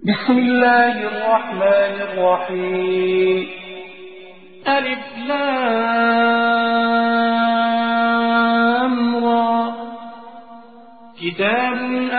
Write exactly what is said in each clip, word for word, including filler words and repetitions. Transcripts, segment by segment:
بسم الله الرحمن الرحيم. ألف لام را. كتاب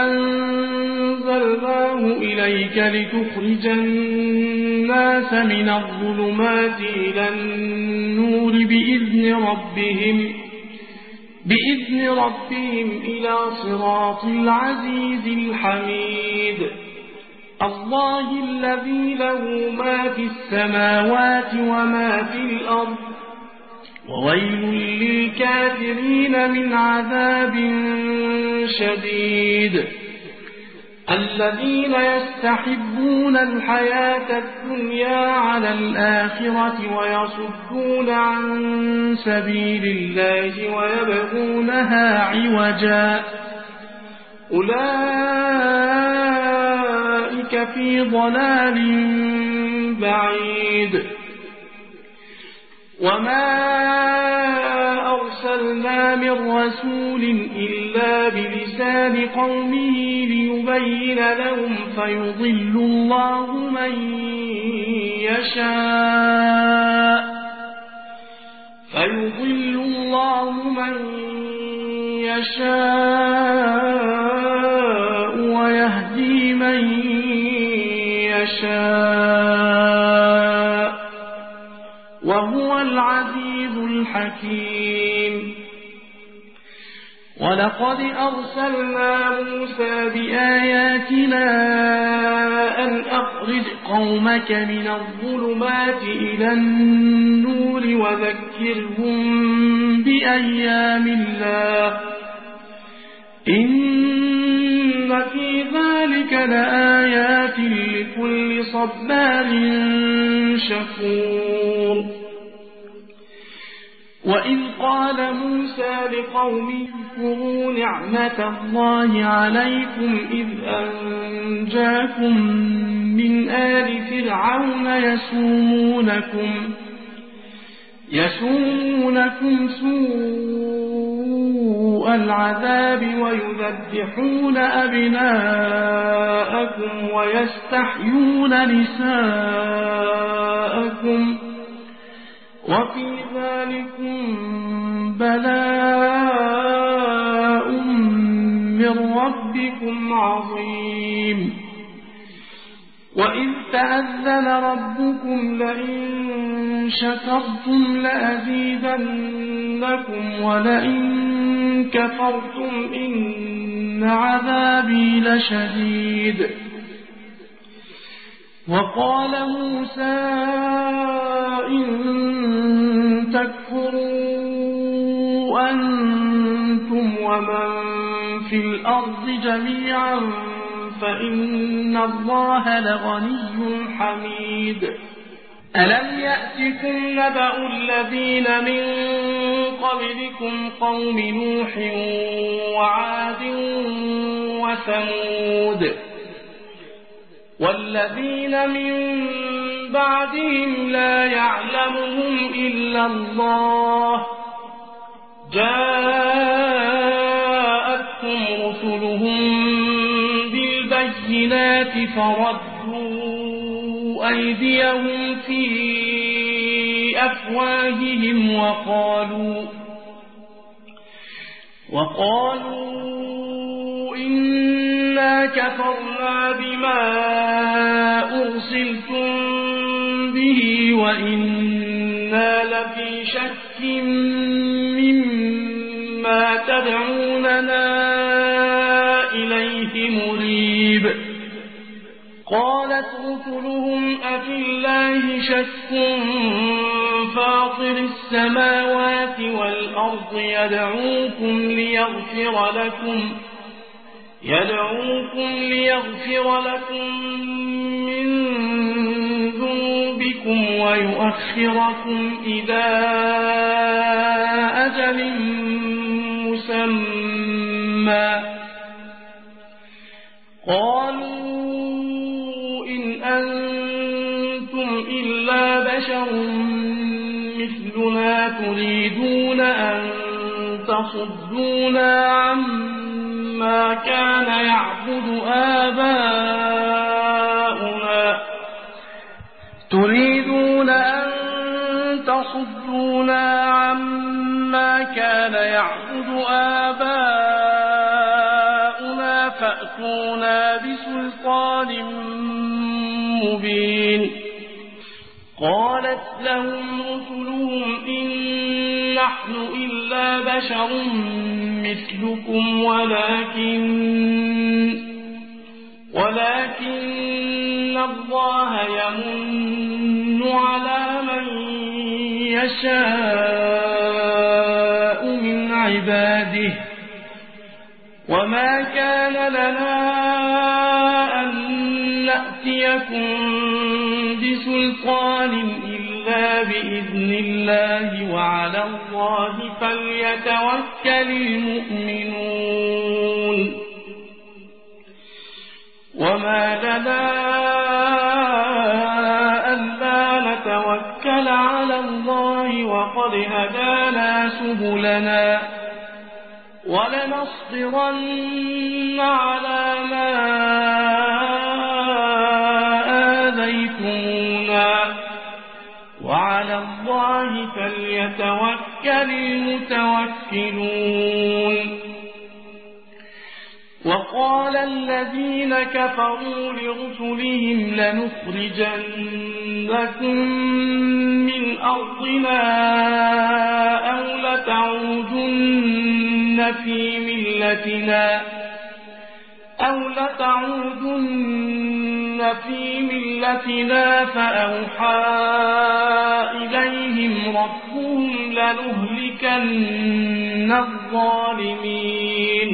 أنزلناه إليك لتخرج الناس من الظلمات إلى النور بإذن ربهم بإذن ربهم إلى صراط العزيز الحميد. الله الذي له ما في السماوات وما في الأرض، وويل للكافرين من عذاب شديد. الذين يستحبون الحياة الدنيا على الآخرة ويصدون عن سبيل الله ويبغونها عوجا، أولئك في ضلال بعيد. وما أرسلنا من رسول إلا بلسان قومه ليبين لهم فيضل الله من يشاء فيضل الله من يشاء ويهدي من يشاء، وهو العزيز الحكيم. ولقد أرسلنا موسى بآياتنا أن أخرج قومك من الظلمات إلى النور وذكرهم بأيام الله، إن في ذلك لآيات لكل صبار شكور. وإذ قال موسى لقومه اذكروا نعمة الله عليكم إذ أنجاكم من آل فرعون يسومونكم يسومونكم سوء العذاب ويذبحون أبناءكم ويستحيون نساءكم، وفي ذلكم بلاء من ربكم عظيم. وإذ تأذن ربكم لئن شكرتم لأزيدنكم ولئن كفرتم إن عذابي لشديد. وقال موسى إن تكفروا أنتم ومن في الأرض جميعا فإن الله لغني حميد. ألم يأتكم نبأ الذين من قبلكم قوم نوح وعاد وثمود والذين من بعدهم لا يعلمهم إلا الله، جاءتهم رسلهم بالبينات فردوا أيديهم في أفواههم وقالوا وقالوا إنا كفرنا بما أرسلتم به وإنا لفي شك مما تدعوننا إليه مريب. قالت رسلهم أفي الله شك فاطر السماوات والأرض يدعوكم ليغفر لكم يدعوكم ليغفر لكم من ذنوبكم ويؤخركم إلى أجل مسمى. قالوا إن أنتم إلا بشر مثلنا تريدون أن تصدونا عما كان يعبد آباؤنا تريدون أن تصدونا عما كان يعبد آباؤنا فأتونا بسلطان مبين. قالت لهم رسلهم إن نحن إلا بشر مثلكم ولكن ولكن الله يمن على من يشاء من عباده وما كان لنا أن نأتيكم بسلطان إلا بإذن الله وعلى الله فليتوكل المؤمنون. وما لنا ألا نتوكل على الله وقد هدانا سبلنا ولنصبرن على ما آذيتمونا وعلى الله فليتوكل المتوكلون. وقال الذين كفروا لرسلهم لنخرجنكم من أرضنا أو لتعودن في ملتنا أو لتعودن في ملتنا فأوحى إليهم ربهم لنهلكن الظالمين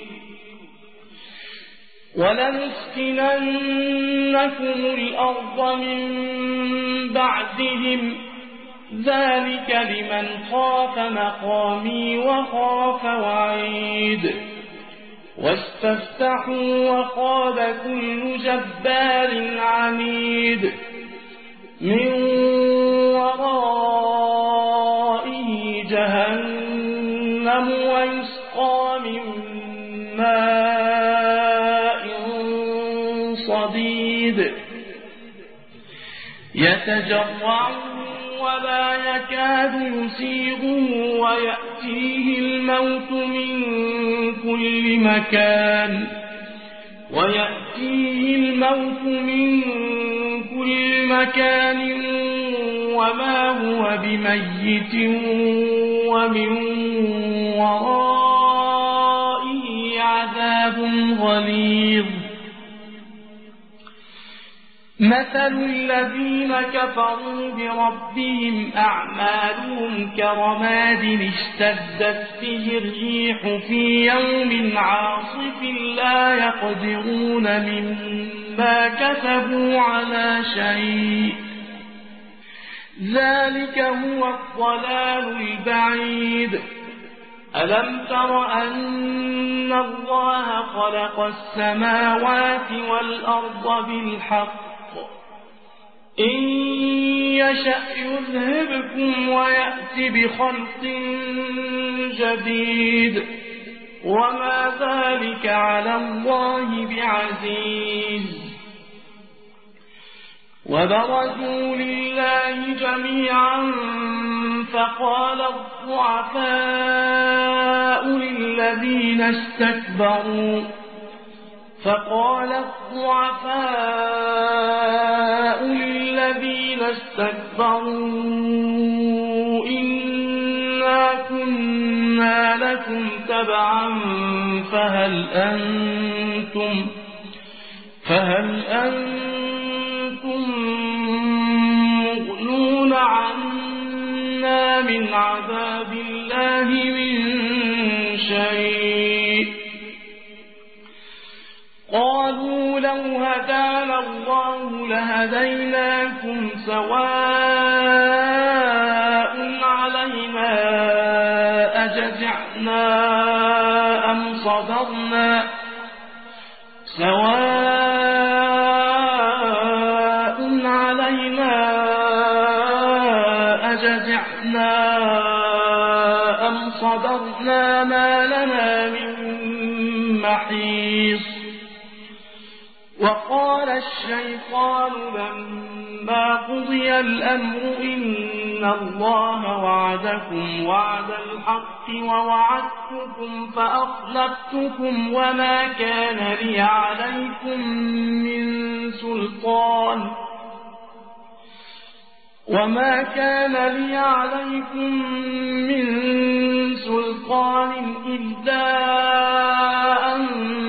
ولنسكننكم الأرض من بعدهم ذلك لمن خاف مقامي وخاف وعيد. واستفتحوا وخاب كل جبار عنيد من ورائه جهنم ويسقى من ماء صديد يتجرعه ولا يكاد يسيغه ويأتيه الموت من كل مكان ويأتيه الموت من كل مكان وما هو بميت ومن ورائه عذاب غليظ. مثل الذين كفروا بربهم أعمالهم كرماد اشتدت به الريح في يوم عاصف لا يقدرون مما كسبوا على شيء ذلك هو الضلال البعيد. ألم تر أن الله خلق السماوات والأرض بالحق إن يشأ يذهبكم ويأتي بخلق جديد وما ذلك على الله بعزيز. وبرزوا لله جميعا فقال الضعفاء للذين استكبروا فقال الضعفاء للذين استكبروا إنا كنا لكم تبعا فهل أنتم فهل أنتم مغنون عنا من عذاب الله من شيء. قالوا لو هدانا الله لهديناكم سواء علينا أجزعنا أم صبرنا سواء علينا أجزعنا أم صبرنا ما لنا من محيص. وقال الشيطان لما قضي الأمر إن الله وعدكم وعد الحق ووعدتكم فأخلفتكم وما كان لي عليكم من سلطان وما كان لي عليكم من سلطان إلا أن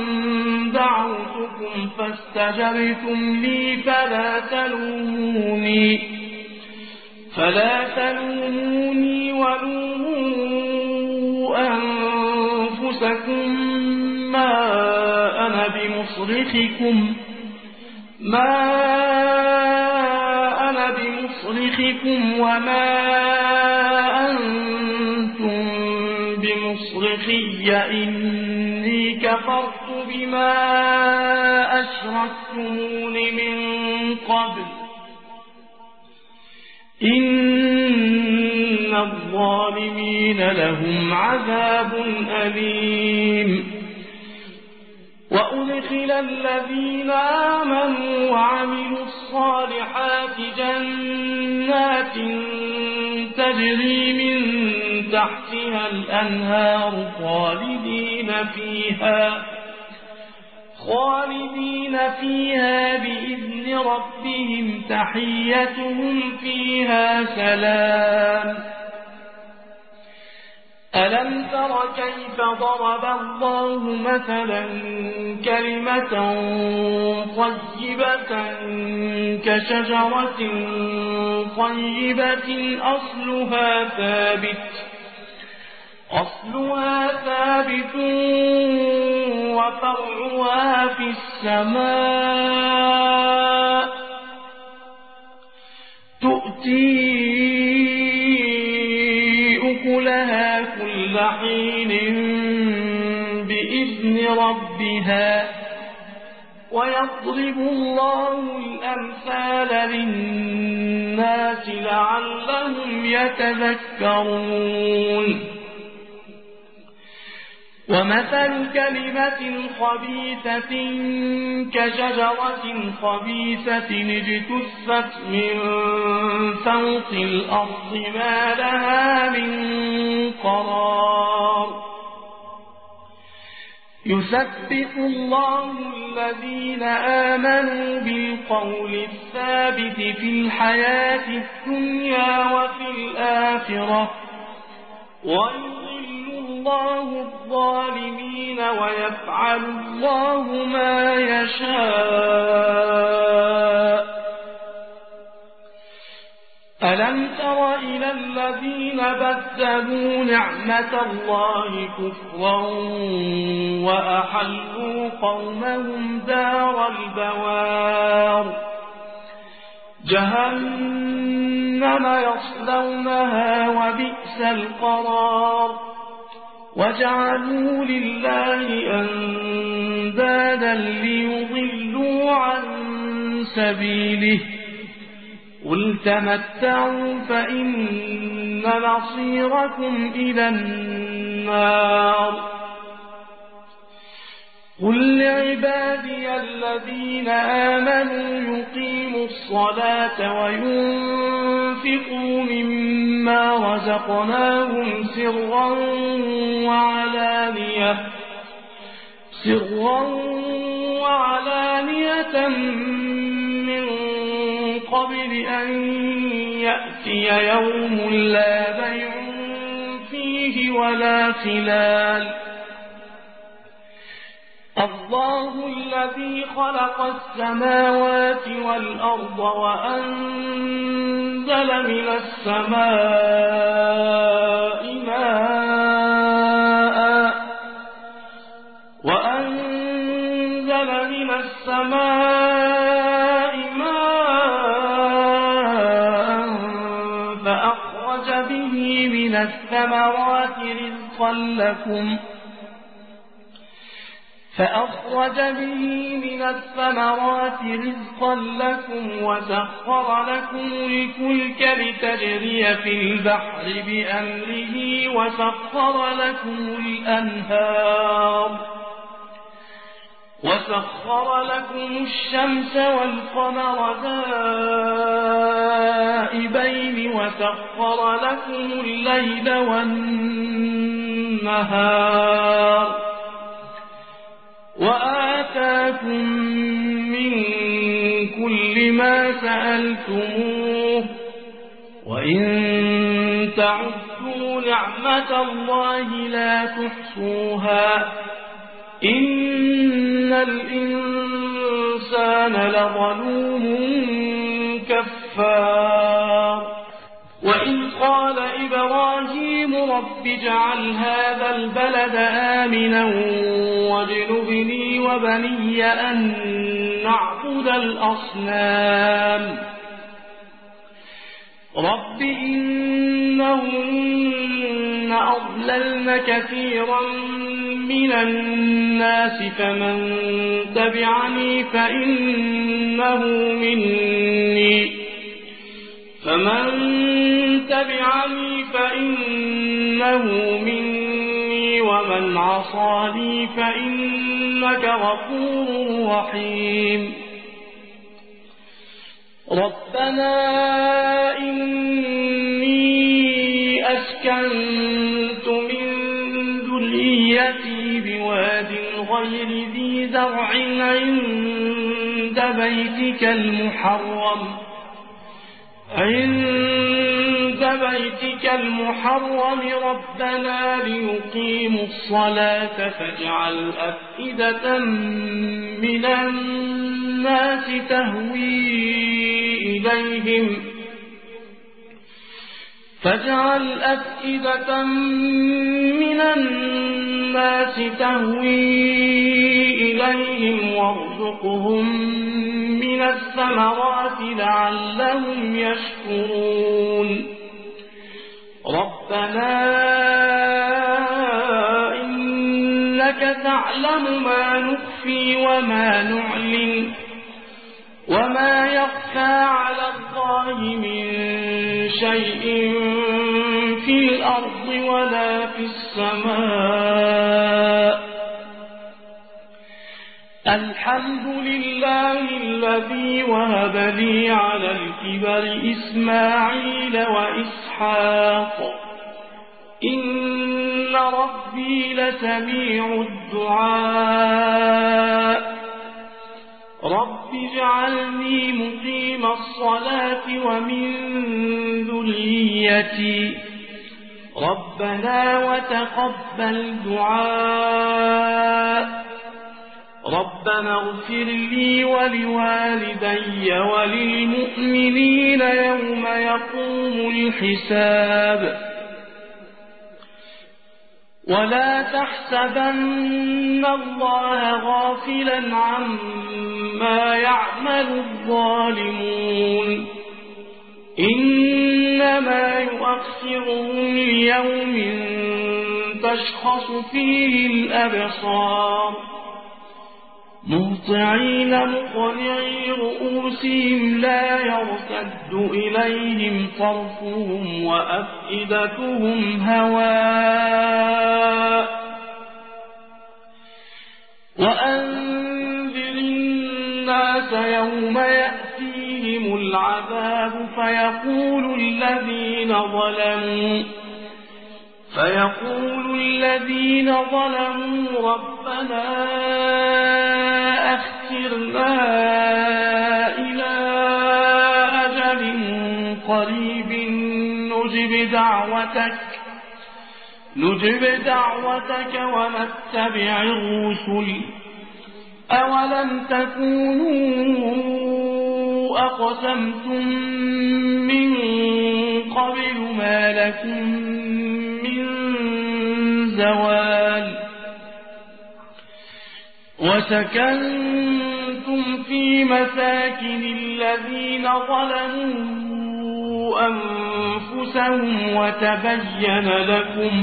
دعوتكم فاستجبتم لي فلا تلوموني فلا تلوموني ولوموا أنفسكم ما أنا بمصرخكم ما أنا بمصرخكم وما أنتم بمصرخي إني كفرت بما أشركتمون من قبل إن الظالمين لهم عذاب أليم وأدخل الذين آمنوا وعملوا الصالحات جنات تجري من تحتها الأنهار خالدين فيها خالدين فيها بإذن ربهم تحيتهم فيها سلام ألم تر كيف ضرب الله مثلا كلمة طيبة كشجرة طيبة أصلها ثابت أصلها ثابت وفرعها في السماء تؤتي أكلها كل حين بإذن ربها ويضرب الله الأمثال للناس لعلهم يتذكرون ومثل كلمة خبيثة كشجرة خبيثة اجتثت من فوق الأرض ما لها من قرار يثبت الله الذين آمنوا بالقول الثابت في الحياة الدنيا وفي الآخرة ويضل الله الظالمين ويفعل الله ما يشاء ألم تر إلى الذين بدلوا نعمة الله كفرا وأحلوا قومهم دار البوار جهنم يصلونها وبئس القرار وجعلوا لله أندادا ليضلوا عن سبيله قل تمتعوا فإن مصيركم إلى النار قل لعبادي الذين آمنوا يقيموا الصلاة وينفقوا مما رزقناهم سرا وعلانية سرا وعلانية من قبل أن يأتي يوم لا بيع فيه ولا خلال الله الذي خلق السماوات والأرض وأنزل من السماء ماء وأنزل من السماء ماء فأخرج به من الثمرات رزقا لكم فأخرج به من الثمرات رزقا لكم وسخر لكم الفلك لتجري في البحر بأمره وسخر لكم الأنهار وسخر لكم الشمس والقمر دائبين وسخر لكم الليل والنهار وآتاكم من كل ما سألتموه وإن تعدوا نعمة الله لا تحصوها إن الإنسان لظلوم كفار وإذ قال إبراهيم رب اجعل هذا البلد آمنا واجنبني وبني أن نعبد الأصنام رب إنهن أضللن كثيرا من الناس فمن تبعني فإنه مني فمن تبعني فإنه مني ومن عصاني فإنك غفور رحيم ربنا إني أسكنت من ذريتي بواد غير ذي زرع عند بيتك المحرم عند بيتك المحرم ربنا ليقيموا الصلاة فاجعل أفئدة من الناس تهوي إليهم فاجعل أفئدة من الناس تهوي إليهم وارزقهم من الثمرات لعلهم يشكرون ربنا إنك تعلم ما نخفي وما نعلن وما يخفى على الله من شيء في الأرض ولا في السماء الحمد لله الذي وهب لي على الكبر إسماعيل وإسحاق إن ربي لسميع الدعاء رب اجعلني مقيم الصلاة ومن ذريتي ربنا وتقبل دعاء ربنا اغفر لي ولوالدي وللمؤمنين يوم يقوم الحساب ولا تحسبن الله غافلا عما يعمل الظالمون إنما يؤخرهم ليوم تشخص فيه الأبصار مهطعين مقنعي رؤوسهم لا يرتد إليهم طرفهم وأفئدتهم هواء وأنذر الناس يوم يأتيهم العذاب فيقول الذين ظلموا فيقول الذين ظلموا ربنا أخرنا إلى أجل قريب نجب دعوتك نجب دعوتك ونتبع الرسل أولم تكونوا أقسمتم من قبل ما لكم من زوال وسكنتم في مساكن الذين ظلموا أنفسهم وتبين لكم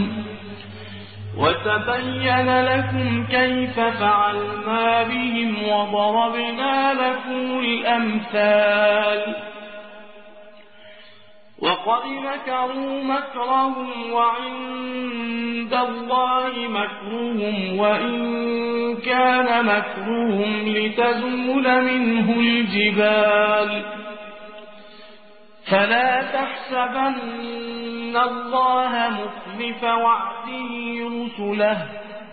وتبين لكم كيف فعلنا بهم وضربنا لكم الأمثال وقد مكروا مكرهم وعند الله مكرهم وإن كان مكرهم لتزول منه الجبال فلا تحسبن الله مخلف وعده رسله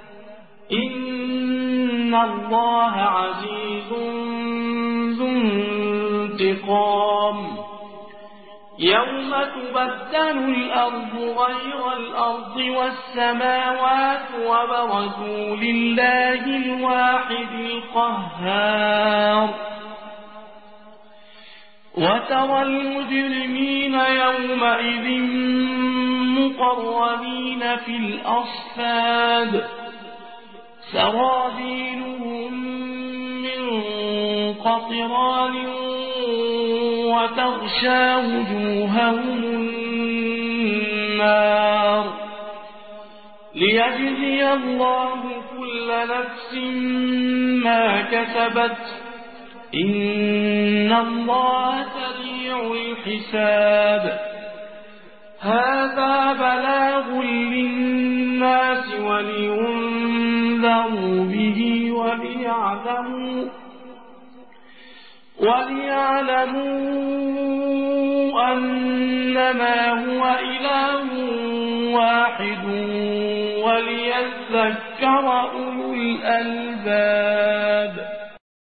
إن الله عزيز ذو انتقام يوم تبدل الأرض غير الأرض والسماوات وبرزوا لله الواحد القهار وترى المجرمين يومئذ مقرنين في الأصفاد سرابيلهم من قطران وتغشى وجوههم النار ليجزي الله كل نفس ما كسبت إن الله سريع الحساب هذا بلاغ للناس ولينذروا به وليعلموا وليعلموا أنما هو إله واحد وليذكر أولو الألباب